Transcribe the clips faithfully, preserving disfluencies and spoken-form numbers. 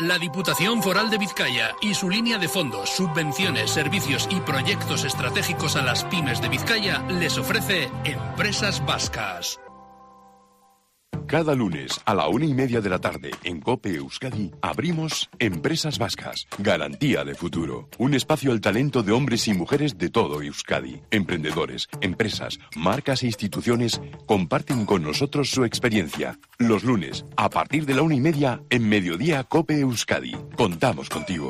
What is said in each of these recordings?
La Diputación Foral de Vizcaya y su línea de fondos, subvenciones, servicios y proyectos estratégicos a las pymes de Vizcaya les ofrece Empresas Vascas. Cada lunes a la una y media de la tarde en COPE Euskadi abrimos Empresas Vascas, garantía de futuro. Un espacio al talento de hombres y mujeres de todo Euskadi. Emprendedores, empresas, marcas e instituciones comparten con nosotros su experiencia. Los lunes, a partir de la una y media, en Mediodía COPE Euskadi. Contamos contigo.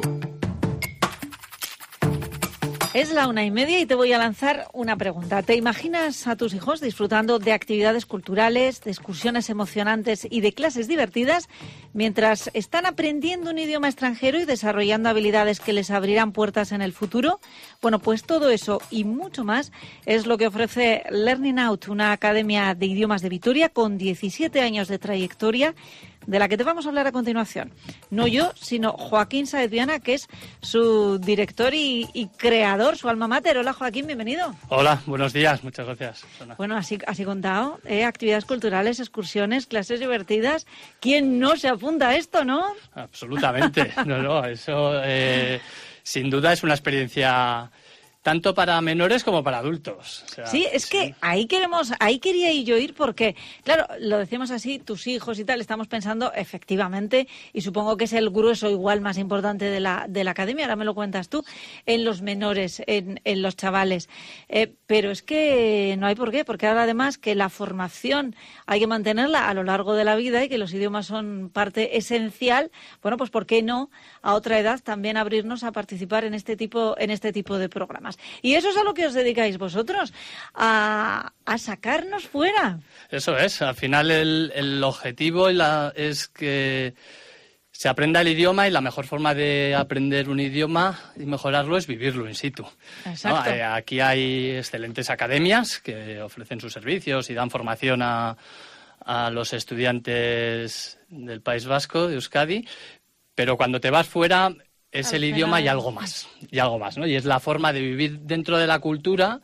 Es la una y media y te voy a lanzar una pregunta. ¿Te imaginas a tus hijos disfrutando de actividades culturales, de excursiones emocionantes y de clases divertidas mientras están aprendiendo un idioma extranjero y desarrollando habilidades que les abrirán puertas en el futuro? Bueno, pues todo eso y mucho más es lo que ofrece Learning Out, una academia de idiomas de Vitoria con diecisiete años de trayectoria, de la que te vamos a hablar a continuación. No yo, sino Joaquín Sáez Viana, que es su director y, y creador, su alma mater. Hola, Joaquín, bienvenido. Hola, buenos días, muchas gracias. Ana. Bueno, así, así contado, ¿eh? Actividades culturales, excursiones, clases divertidas. ¿Quién no se apunta a esto, no? Absolutamente. No, no, eso eh, sin duda es una experiencia tanto para menores como para adultos. O sea, sí, es que sí. ahí queremos, ahí quería yo ir porque, claro, lo decimos así, tus hijos y tal, estamos pensando efectivamente, y supongo que es el grueso igual más importante de la, de la academia, ahora me lo cuentas tú, en los menores, en, en los chavales. Eh, pero es que no hay por qué, porque ahora además que la formación hay que mantenerla a lo largo de la vida y que los idiomas son parte esencial, bueno, pues ¿por qué no a otra edad también abrirnos a participar en este tipo, en este tipo de programas? Y eso es a lo que os dedicáis vosotros, a, a sacarnos fuera. Eso es, al final el, el objetivo y la, es que se aprenda el idioma y la mejor forma de aprender un idioma y mejorarlo es vivirlo in situ. Exacto. ¿No? Eh, aquí hay excelentes academias que ofrecen sus servicios y dan formación a, a los estudiantes del País Vasco, de Euskadi, pero cuando te vas fuera es el idioma y algo más, y algo más, ¿no? Y es la forma de vivir dentro de la cultura,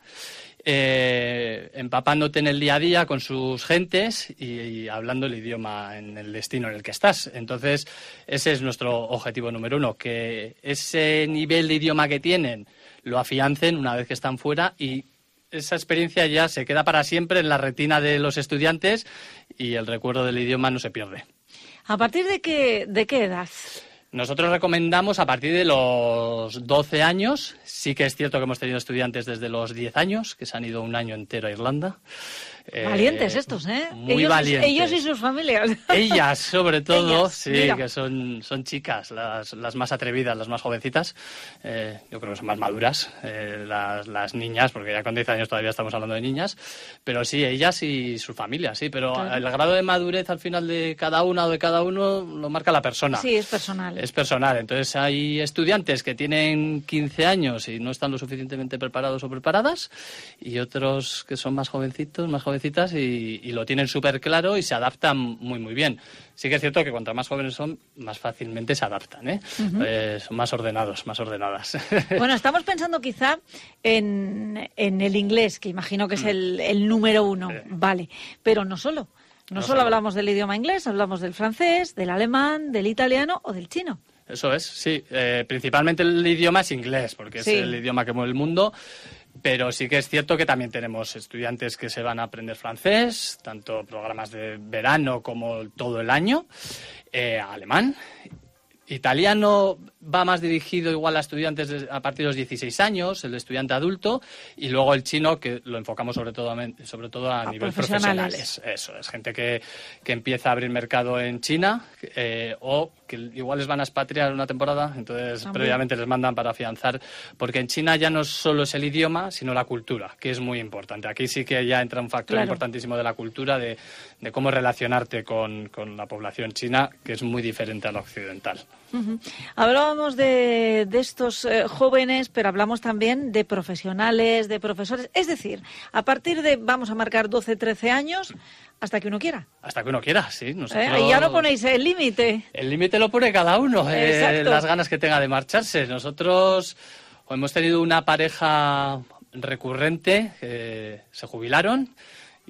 eh, empapándote en el día a día con sus gentes y, y hablando el idioma en el destino en el que estás. Entonces, ese es nuestro objetivo número uno, que ese nivel de idioma que tienen lo afiancen una vez que están fuera y esa experiencia ya se queda para siempre en la retina de los estudiantes y el recuerdo del idioma no se pierde. ¿A partir de qué, de qué edad? Nosotros recomendamos a partir de los doce años. Sí que es cierto que hemos tenido estudiantes desde los diez años, que se han ido un año entero a Irlanda. Valientes eh, estos, ¿eh? Muy ellos, valientes. Ellos y sus familias. Ellas, sobre todo, Ellas, sí, mira. que son, son chicas, las, las más atrevidas, las más jovencitas. Eh, yo creo que son más maduras, eh, las, las niñas, porque ya con diez años todavía estamos hablando de niñas. Pero sí, ellas y sus familias, sí. Pero claro, el grado de madurez al final de cada una o de cada uno lo marca la persona. Sí, es personal. Es personal. Entonces hay estudiantes que tienen quince años y no están lo suficientemente preparados o preparadas, y otros que son más jovencitos, más jovencitas y, y lo tienen súper claro y se adaptan muy, muy bien. Sí que es cierto que cuanto más jóvenes son, más fácilmente se adaptan, ¿eh? Uh-huh. Eh, son más ordenados, más ordenadas. Bueno, estamos pensando quizá en, en el inglés, que imagino que es el, el número uno, sí. Vale, pero no solo. No, no solo, solo hablamos del idioma inglés, hablamos del francés, del alemán, del italiano o del chino. Eso es, sí. Eh, principalmente el idioma es inglés, porque sí. es el idioma que mueve el mundo. Pero sí que es cierto que también tenemos estudiantes que se van a aprender francés, tanto programas de verano como todo el año, eh, alemán. Italiano va más dirigido igual a estudiantes a partir de los dieciséis años, el estudiante adulto, y luego el chino, que lo enfocamos sobre todo a, sobre todo a, a nivel profesionales. Eso, es gente que, que empieza a abrir mercado en China eh, o que igual les van a expatriar una temporada, entonces También. previamente les mandan para afianzar, porque en China ya no solo es el idioma, sino la cultura, que es muy importante. Aquí sí que ya entra un factor claro. importantísimo de la cultura, de, de cómo relacionarte con, con la población china, que es muy diferente a la occidental. Uh-huh. Hablábamos de, de estos eh, jóvenes, pero hablamos también de profesionales, de profesores. Es decir, a partir de, vamos a marcar doce, trece años, hasta que uno quiera. Hasta que uno quiera, sí. Nosotros... ¿Eh? Y ya no ponéis el límite. El límite lo pone cada uno, eh, las ganas que tenga de marcharse. Nosotros hemos tenido una pareja recurrente, que se jubilaron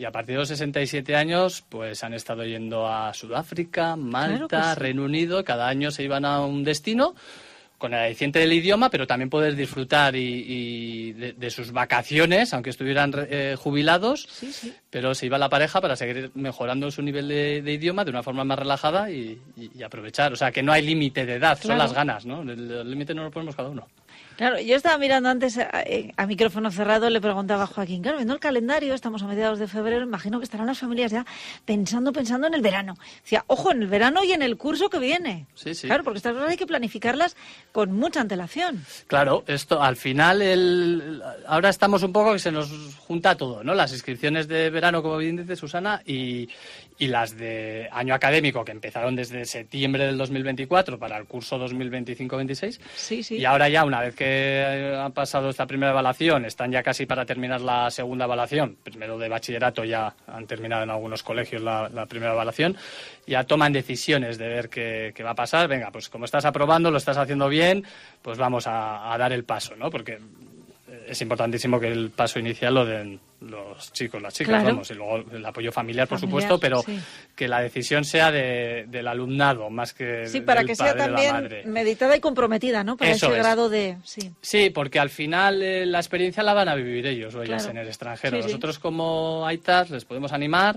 Y a partir de los sesenta y siete años, pues han estado yendo a Sudáfrica, Malta, claro sí. Reino Unido. Cada año se iban a un destino con el aliciente del idioma, pero también poder disfrutar y, y de, de sus vacaciones, aunque estuvieran eh, jubilados, sí, sí. pero se iba la pareja para seguir mejorando su nivel de, de idioma de una forma más relajada y, y, y aprovechar. O sea, que no hay límite de edad, claro. son las ganas, ¿no? El límite no lo ponemos cada uno. Claro, yo estaba mirando antes a, a micrófono cerrado, le preguntaba a Joaquín, claro, viendo el calendario, estamos a mediados de febrero, imagino que estarán las familias ya pensando, pensando en el verano. Decía, ojo, en el verano y en el curso que viene. Sí, sí. Claro, porque estas cosas hay que planificarlas con mucha antelación. Claro, esto al final, el, ahora estamos un poco que se nos junta todo, ¿no? Las inscripciones de verano, como bien dice Susana, y, y las de año académico, que empezaron desde septiembre del dos mil veinticuatro para el curso dos mil veinticinco veintiséis. Sí, sí. Y ahora ya, una vez que ha pasado esta primera evaluación, están ya casi para terminar la segunda evaluación. Primero de bachillerato ya han terminado en algunos colegios la, la primera evaluación. Ya toman decisiones de ver qué, qué va a pasar. Venga, pues como estás aprobando, lo estás haciendo bien, pues vamos a, a dar el paso, ¿no? Porque es importantísimo que el paso inicial lo den los chicos, las chicas, claro. vamos, y luego el apoyo familiar, por familiar, supuesto, pero sí. que la decisión sea de, del alumnado más que sí, para del que padre, sea también madre. meditada y comprometida, ¿no? Para Eso ese es. grado de... Sí, sí porque al final eh, la experiencia la van a vivir ellos o ellas claro. en el extranjero. Sí, Nosotros sí. como AITAS les podemos animar,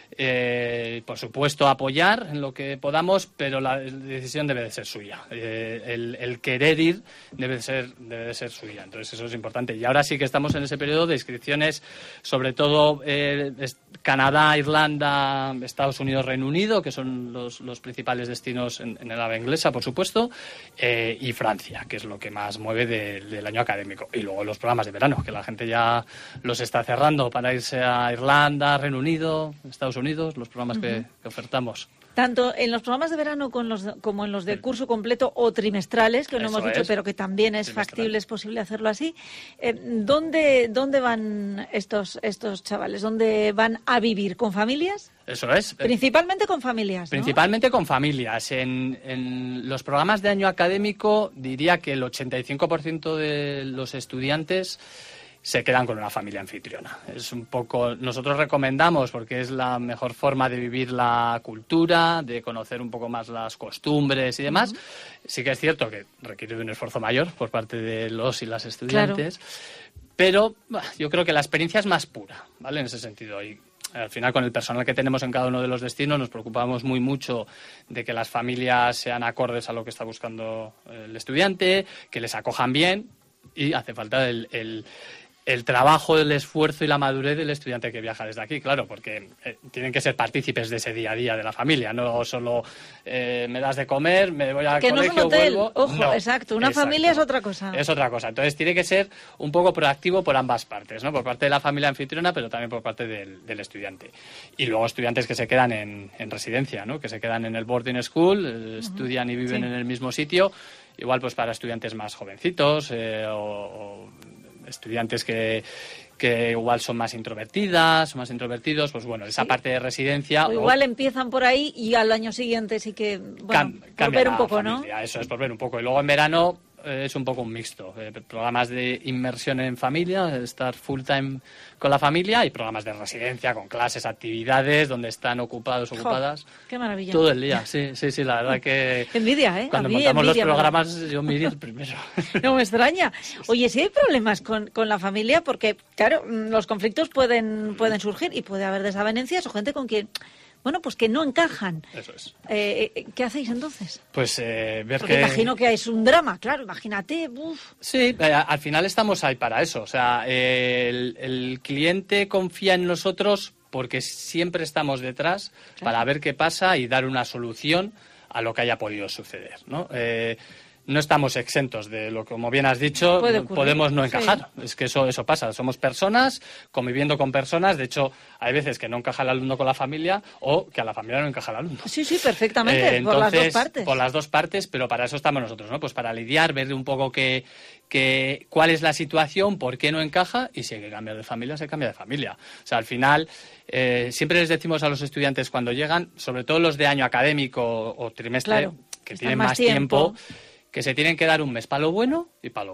eh, por supuesto apoyar en lo que podamos, pero la decisión debe de ser suya. Eh, el, el querer ir debe de ser, debe de ser suya. Entonces eso es importante. Y ahora sí que estamos en ese periodo de inscripciones, sobre todo eh, Canadá, Irlanda, Estados Unidos, Reino Unido, que son los, los principales destinos en, en el habla inglesa, por supuesto, eh, y Francia, que es lo que más mueve de, del año académico. Y luego los programas de verano, que la gente ya los está cerrando para irse a Irlanda, Reino Unido, Estados Unidos, los programas uh-huh. que, que ofertamos. Tanto en los programas de verano con los, como en los de curso completo o trimestrales, que no hemos dicho, es. pero que también es factible, es posible hacerlo así. Eh, ¿dónde, ¿Dónde van estos, estos chavales? ¿Dónde van a vivir? ¿Con familias? Eso es. Principalmente con familias, ¿no? Principalmente con familias. En, en los programas de año académico diría que el ochenta y cinco por ciento de los estudiantes se quedan con una familia anfitriona. Es un poco, nosotros recomendamos, porque es la mejor forma de vivir la cultura, de conocer un poco más las costumbres y demás. Uh-huh. Sí que es cierto que requiere de un esfuerzo mayor por parte de los y las estudiantes, claro. pero bah, yo creo que la experiencia es más pura, ¿vale? En ese sentido. Y al final, con el personal que tenemos en cada uno de los destinos, nos preocupamos muy mucho de que las familias sean acordes a lo que está buscando el estudiante, que les acojan bien, y hace falta el... el el trabajo, el esfuerzo y la madurez del estudiante que viaja desde aquí, claro, porque eh, tienen que ser partícipes de ese día a día de la familia, no solo eh, me das de comer, me voy al que colegio, no es un hotel. vuelvo. Ojo, no, exacto, una exacto. familia es otra cosa. Es otra cosa, entonces tiene que ser un poco proactivo por ambas partes, ¿no? Por parte de la familia anfitriona, pero también por parte del, del estudiante. Y luego estudiantes que se quedan en, en residencia, ¿no? Que se quedan en el boarding school, eh, uh-huh. estudian y viven sí. en el mismo sitio, igual pues para estudiantes más jovencitos eh, o, o estudiantes que que igual son más introvertidas, más introvertidos, pues bueno, esa sí. parte de residencia... O igual o... empiezan por ahí y al año siguiente sí que, bueno, Cam- por ver un poco, familia, ¿no? Eso es, por ver un poco. Y luego en verano eh, es un poco un mixto. Eh, programas de inmersión en familia, estar full time con la familia, y programas de residencia con clases, actividades, donde están ocupados, ocupadas. Jo, ¡qué maravilla! Todo el día, sí, sí, sí, la verdad que... Envidia, ¿eh? Cuando mí, montamos envidia, los programas, pero... yo me iría el primero. No me extraña. Oye, si hay problemas con, con la familia, porque, claro, los conflictos pueden, pueden surgir y puede haber desavenencias o gente con quien... Bueno, pues que no encajan. Eso es. Eh, ¿Qué hacéis entonces? Pues eh, ver Porque que... imagino que es un drama, claro, imagínate. Uf. Sí, eh, al final estamos ahí para eso. O sea, eh, el, el cliente confía en nosotros porque siempre estamos detrás, claro, para ver qué pasa y dar una solución a lo que haya podido suceder, ¿no? Eh, no estamos exentos de lo que, como bien has dicho, podemos no encajar. Sí. Es que eso, eso pasa. Somos personas conviviendo con personas. De hecho, hay veces que no encaja el alumno con la familia o que a la familia no encaja el alumno. Sí, sí, perfectamente. Eh, entonces, por las dos partes. Por las dos partes, pero para eso estamos nosotros, ¿no? Pues para lidiar, ver un poco qué, qué, cuál es la situación, por qué no encaja, y si hay que cambiar de familia, se cambia de familia. O sea, al final, eh, siempre les decimos a los estudiantes cuando llegan, sobre todo los de año académico o trimestre, claro, que tienen más tiempo, tiempo que se tienen que dar un mes para lo bueno y para lo malo.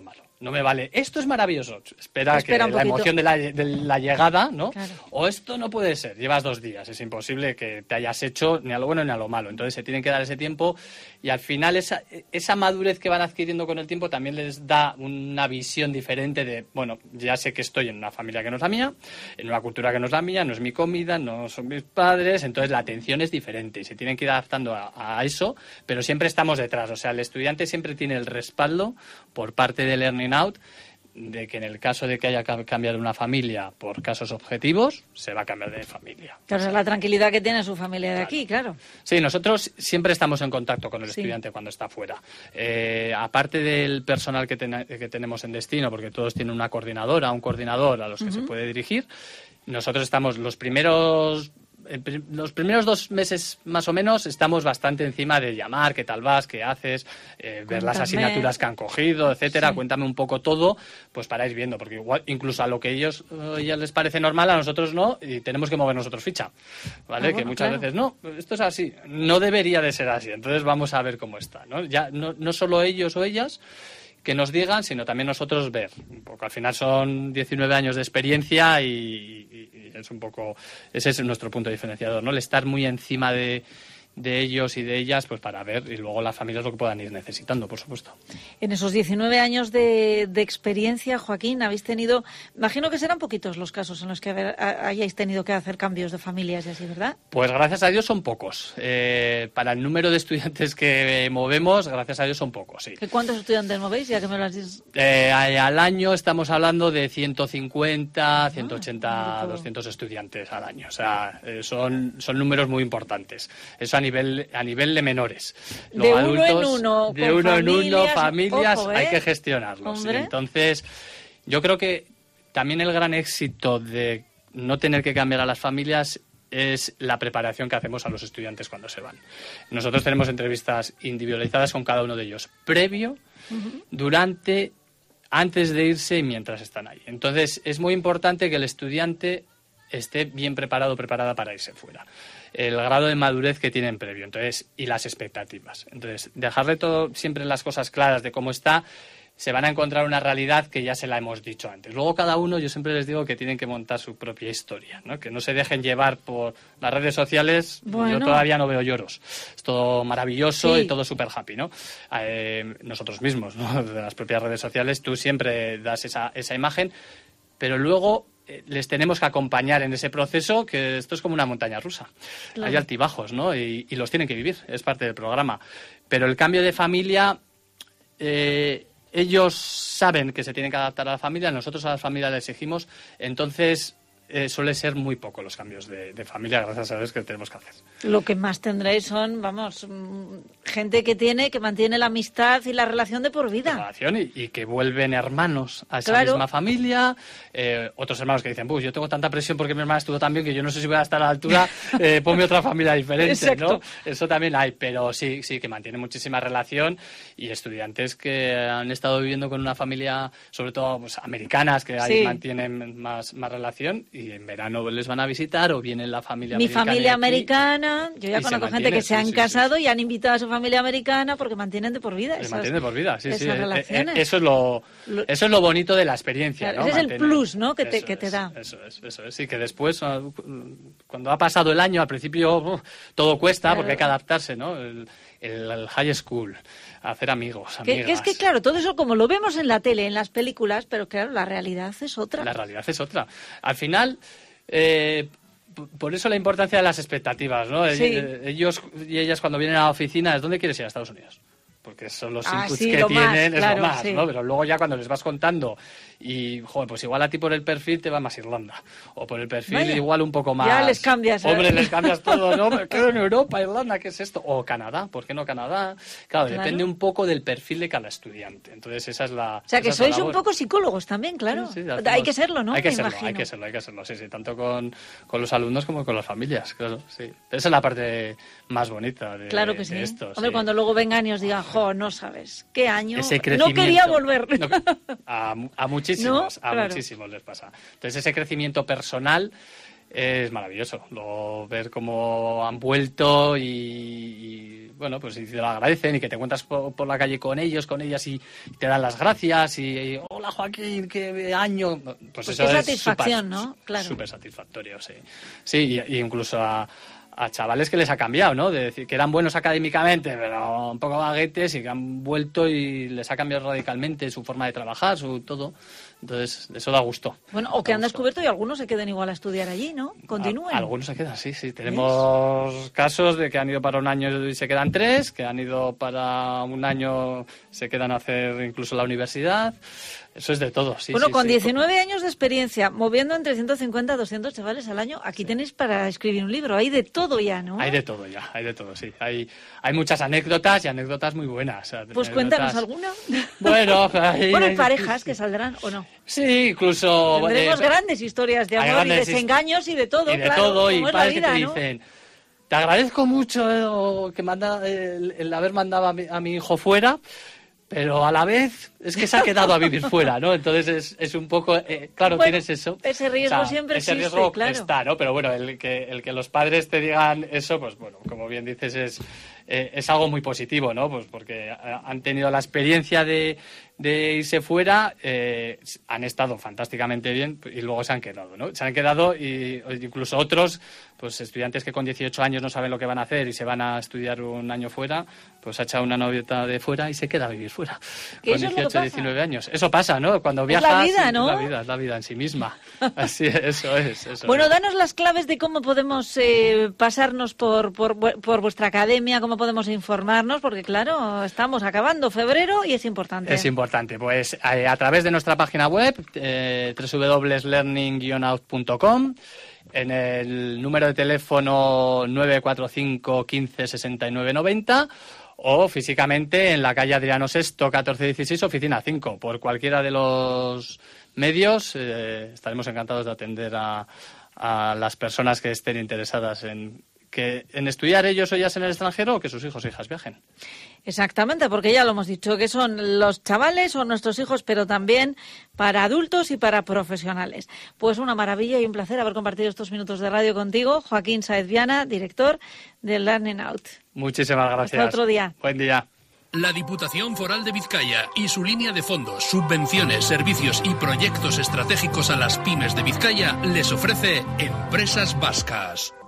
No me vale, esto es maravilloso. Espera, Espera que la emoción de la, de la llegada, ¿no? Claro. O esto no puede ser, llevas dos días, es imposible que te hayas hecho ni a lo bueno ni a lo malo. Entonces se tienen que dar ese tiempo y al final esa, esa madurez que van adquiriendo con el tiempo también les da una visión diferente de, bueno, ya sé que estoy en una familia que no es la mía, en una cultura que no es la mía, no es mi comida, no son mis padres, entonces la atención es diferente y se tienen que ir adaptando a, a eso, pero siempre estamos detrás. O sea, el estudiante siempre tiene el respaldo por parte de Learning Out de que en el caso de que haya que cambiar de una familia por casos objetivos, se va a cambiar de familia. Claro, es la tranquilidad que tiene su familia de Claro. aquí, claro. Sí, nosotros siempre estamos en contacto con el Sí. estudiante cuando está fuera. Eh, aparte del personal que, ten- que tenemos en destino, porque todos tienen una coordinadora, un coordinador a los que uh-huh. se puede dirigir, nosotros estamos los primeros... Los primeros dos meses más o menos estamos bastante encima de llamar, qué tal vas, qué haces, eh, ver las asignaturas que han cogido, etcétera. Sí. Cuéntame un poco todo, pues para ir viendo, porque igual incluso a lo que ellos eh, ya les parece normal, a nosotros no, y tenemos que mover nosotros ficha, ¿vale? Ah, bueno, que muchas claro. veces no, esto es así, no debería de ser así. Entonces vamos a ver cómo está, ¿no? Ya no, no solo ellos o ellas que nos digan, sino también nosotros ver. Porque al final son diecinueve años de experiencia y, y, y es un poco... Ese es nuestro punto diferenciador, ¿no? El estar muy encima de, de ellos y de ellas, pues para ver, y luego las familias lo que puedan ir necesitando, por supuesto. En esos diecinueve años de, de experiencia, Joaquín, habéis tenido... Imagino que serán poquitos los casos en los que haber, hayáis tenido que hacer cambios de familias y así, ¿verdad? Pues gracias a Dios son pocos. Eh, para el número de estudiantes que movemos, gracias a Dios son pocos, sí. ¿Cuántos estudiantes movéis, ya que me lo has dicho? Eh, al año estamos hablando de ciento cincuenta, ciento ochenta, ah, doscientos estudiantes al año. O sea, eh, son, son números muy importantes. Eso a nivel, a nivel de menores. Los de adultos, uno en uno. De uno en uno, familias, ojo, ¿eh? hay que gestionarlos. Entonces, yo creo que también el gran éxito de no tener que cambiar a las familias es la preparación que hacemos a los estudiantes cuando se van. Nosotros tenemos entrevistas individualizadas con cada uno de ellos, previo, uh-huh. durante, antes de irse y mientras están ahí. Entonces, es muy importante que el estudiante esté bien preparado o preparada para irse fuera. El grado de madurez que tienen previo, entonces, y las expectativas. Entonces, dejarle todo siempre las cosas claras de cómo está, se van a encontrar una realidad que ya se la hemos dicho antes. Luego cada uno, yo siempre les digo que tienen que montar su propia historia, ¿no? Que no se dejen llevar por las redes sociales. Bueno. Yo todavía no veo lloros. Es todo maravilloso, sí. Y todo súper happy, ¿no? Eh, nosotros mismos, ¿no? De las propias redes sociales, tú siempre das esa, esa imagen, pero luego eh, les tenemos que acompañar en ese proceso, que esto es como una montaña rusa. Claro. Hay altibajos, ¿no? Y, y los tienen que vivir, es parte del programa. Pero el cambio de familia... Eh, ellos saben que se tienen que adaptar a la familia, nosotros a la familia le exigimos, entonces eh, suele ser muy poco los cambios de, de familia, gracias a Dios, que tenemos que hacer. Lo que más tendréis son, vamos, gente que tiene, que mantiene la amistad y la relación de por vida. La relación y, y que vuelven hermanos a esa claro. misma familia, eh, otros hermanos que dicen, pues yo tengo tanta presión porque mi hermana estuvo tan bien que yo no sé si voy a estar a la altura, eh, ponme otra familia diferente, Exacto. ¿no? Eso también hay, pero sí, sí, que mantiene muchísima relación y estudiantes que han estado viviendo con una familia, sobre todo pues, americanas, que ahí sí. mantienen más, más relación y en verano les van a visitar o viene la familia mi americana. Mi familia americana, yo ya conozco gente que se han sí, casado sí, sí. y han invitado a su familia americana porque mantienen de por vida. Se mantienen de por vida, sí, sí. Relaciones. Eso es lo, eso es lo bonito de la experiencia, claro, ¿no? Ese Mantener. es el plus, ¿no? Que te, eso que te es, da. Eso es, eso es. Sí, que después, cuando ha pasado el año, al principio uh, todo cuesta claro. porque hay que adaptarse, ¿no? El, el, el high school, hacer amigos, amigas. Que, que es que, claro, todo eso como lo vemos en la tele, en las películas, pero claro, la realidad es otra. La realidad es otra. Al final... Eh, por eso la importancia de las expectativas, ¿no? Sí. Ellos y ellas cuando vienen a la oficina, ¿dónde quieres ir? A Estados Unidos. Porque son los ah, inputs sí, que lo tienen, más, es claro, lo más, sí. ¿no? Pero luego ya cuando les vas contando y, joder, pues igual a ti por el perfil te va más Irlanda. O por el perfil Vaya. igual un poco más... Ya les cambias. ¿eh? Hombre, les cambias todo, ¿no? Me quedo en Europa, Irlanda, ¿qué es esto? O Canadá, ¿por qué no Canadá? Claro, claro, depende un poco del perfil de cada estudiante. Entonces esa es la... O sea, que sois un poco psicólogos también, claro. Sí, sí, hacemos, hay que serlo, ¿no? Hay que Me serlo, imagino. hay que serlo, hay que serlo, sí, sí. Tanto con, con los alumnos como con las familias, claro, sí. Esa es la parte más bonita de, claro que sí. de esto. Hombre, sí. Cuando luego vengan y os digan, jo, no sabes, ¿qué año? Ese no quería volver. No, a, a muchísimos, ¿No? a Claro. muchísimos les pasa. Entonces ese crecimiento personal es maravilloso. Luego ver cómo han vuelto y, y bueno, pues si te lo agradecen y que te encuentras por, por la calle con ellos, con ellas y te dan las gracias y, y hola, hola Joaquín, qué año. Pues, pues eso qué es satisfacción, super, ¿no? Claro. Súper satisfactorio, sí. Sí, y, y incluso a, a chavales que les ha cambiado, ¿no? De decir que eran buenos académicamente, pero un poco baguetes y que han vuelto y les ha cambiado radicalmente su forma de trabajar, su todo. Entonces, eso da gusto. Bueno, o que han descubierto y algunos se queden igual a estudiar allí, ¿no? Continúen. A, algunos se quedan, sí, sí. Tenemos ¿ves? Casos de que han ido para un año y se quedan tres, que han ido para un año, se quedan a hacer incluso la universidad. Eso es de todo, sí. Bueno, sí, con sí. diecinueve años de experiencia, moviendo entre ciento cincuenta a doscientos chavales al año, aquí sí. Tenéis para escribir un libro. Hay de todo ya, ¿no? Hay de todo ya, hay de todo, sí. Hay, hay muchas anécdotas y anécdotas muy buenas. O sea, pues anécdotas... cuéntanos alguna. Bueno, hay, bueno, hay parejas que saldrán o no. Sí, incluso... Tendremos eh, grandes historias de amor y desengaños y de todo, y de claro. todo, y padres vida, que te ¿no? dicen... Te agradezco mucho eh, que manda, el, el haber mandado a mi, a mi hijo fuera, pero a la vez es que se ha quedado a vivir fuera, ¿no? Entonces es, es un poco... Eh, claro, bueno, tienes eso. Ese riesgo o sea, siempre ese existe, riesgo claro. está, ¿no? Pero bueno, el que, el que los padres te digan eso, pues bueno, como bien dices, es, eh, es algo muy positivo, ¿no? Pues porque han tenido la experiencia de, de irse fuera, eh, han estado fantásticamente bien y luego se han quedado, ¿no? Se han quedado y incluso otros, pues estudiantes que con dieciocho años no saben lo que van a hacer y se van a estudiar un año fuera, pues ha echado una novieta de fuera y se queda a vivir fuera. Con dieciocho, diecinueve años. Eso pasa, ¿no? Cuando viajas... Es la vida, ¿no? Es la vida, es la vida en sí misma. Así es, eso es. Eso bueno, es. Danos las claves de cómo podemos eh, pasarnos por, por, por vuestra academia, cómo podemos informarnos, porque claro, estamos acabando febrero y es importante. Es importante. Pues eh, a través de nuestra página web, eh, doble u doble u doble u punto learning guion out punto com, en el número de teléfono nueve cuatro cinco, quince, sesenta y nueve, noventa, o físicamente en la calle Adriano sexto, catorce dieciséis, oficina cinco. Por cualquiera de los medios eh, estaremos encantados de atender a, a las personas que estén interesadas en, que, en estudiar ellos o ellas en el extranjero o que sus hijos e hijas viajen. Exactamente, porque ya lo hemos dicho, que son los chavales o nuestros hijos, pero también para adultos y para profesionales. Pues una maravilla y un placer haber compartido estos minutos de radio contigo, Joaquín Sáez Viana, director de Learning Out. Muchísimas gracias. Hasta otro día. Buen día. La Diputación Foral de Vizcaya y su línea de fondos, subvenciones, servicios y proyectos estratégicos a las pymes de Vizcaya les ofrece Empresas Vascas.